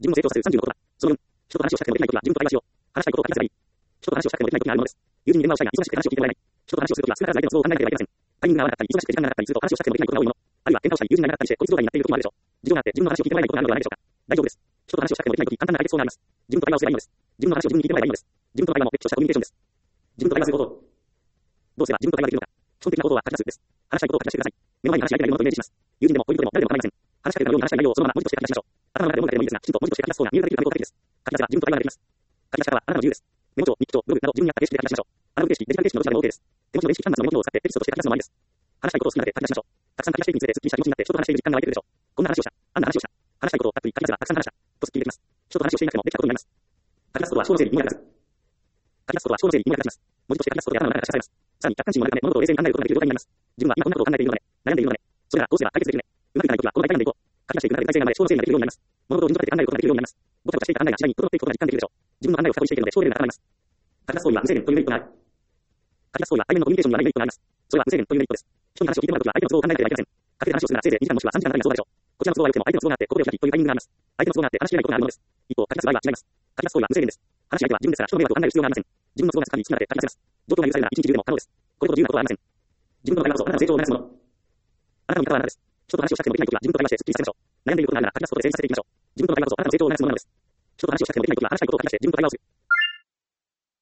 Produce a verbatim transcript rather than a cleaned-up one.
自分の成長させるさんじゅうのことだ。そのよん、人と話をしたくてもできないことは自分と対話しよう。話したいことを書き出せばいい。人と話をしたくてもできないことがあるものです。友人に電話をしたいが忙しくて話を聞いてもらえない。人と話をするときは少なからず相手の都合を考えなければいけません。タイミングが合わなかったり、忙しくて時間がなかったりすると話をしたくてもできないことが多いもの。あるいは喧嘩をしたり、友人がいなかったりして孤立状態になっている時もあるでしょう。事情があって自分の話を聞いてもらえないことがあるのではないでしょうか。大丈夫です。人と話をしたくてもできないとき、簡単な解決法があります。自分と対話をすればいいのです。自分の話を自分に聞いてもらえばいいのです。自分と対話も別としたコミュニケーションです。自分と対話すること。どうすれば自分と対話できるのか。基本的なことは書き出すです。話したいことを書き出してください。目の前に話し相手がいるものとイメージします。友人でも恋人でも誰でも構いません。話しかけたように話したい内容をそのまま文字として書き出しましょう。頭の中で思うだけでもいいですが、きちんと文字として書き出す方が入力できるかどうかだけです。書き出せば自分と対話ができます。書き出し方はあなたの自由です。メモ帳、日記帳、ブログなど自分に合った形式で書き出しましょう。アナログ形式、デジタル形式のどちらでも OK です。手持ちの電子機関のメモ機能を使ってテキストとして書き出すのもありです。話したいことを好きなだけ書き出しましょう。たくさん書き出していくにつれてスッキリした気持ちになって人と話している時間が湧いてくるでしょう。こんな話をした。あんな話をした。話したいことをたっぷり書き出せばたくさん話したとスッキリできます。人と話をしていなくてもできたことになります。書き出すことは思考の整理にも役立つ。書き出すことは思考の整理にも役立ちます。文字として書き出すことで頭の中で可視化されます。さらに客観視も学ぶため物事を冷静に考えることができる状態になります。自分は今こんなことを考えているので、悩んでいるので、それならどうすれば解決できるね。うまくいかないときはこの場で悩んでいこう。書き出していく中で体制が生まれ、思考の整理ができるようになります。物事を順序立てて考えることができるようになります。ごちゃごちゃしていた考えが次第に整っていくことが実感できるでしょう。自分の考えを深掘りしていくので思考レベルが高まります。書き出す行為は無制限というメリットがある。書き出す行為は対面のコミュニケーションに悪いメリットがあります。それは無制限というメリットです。人に話を聞いてもらうときは相手の都合を考えなければいけません。かけて話をするならせいぜいにじかんもしくはさんじかんあたりがそうだでしょう。こちらの都合が良くても相手の都合があってここでお開きというタイミングがあります。相手の都合があって話し合えないことがあるものです。一方、書き出す場合は違います。書き出す行為は無制限です。話し相手は自分ですから人の迷惑を考える必要がありません。自分の都合がつかみ好きなだけ書き出せます。状況が許されるなら一日中でも可能です。これほど自由なことはありません。自分の会話こそあなたの成長を促すもの。あなたの味方はあなたです。人と話をしたくてもできないときは自分と対話してスッキリさせましょう。悩んでいることがあるなら書き出すことで成立させていきましょう。自分との会話こそあなたの成長を促すものなのです。人と話をしたくてもできないときは話したいことを書き出して自分と対話をする。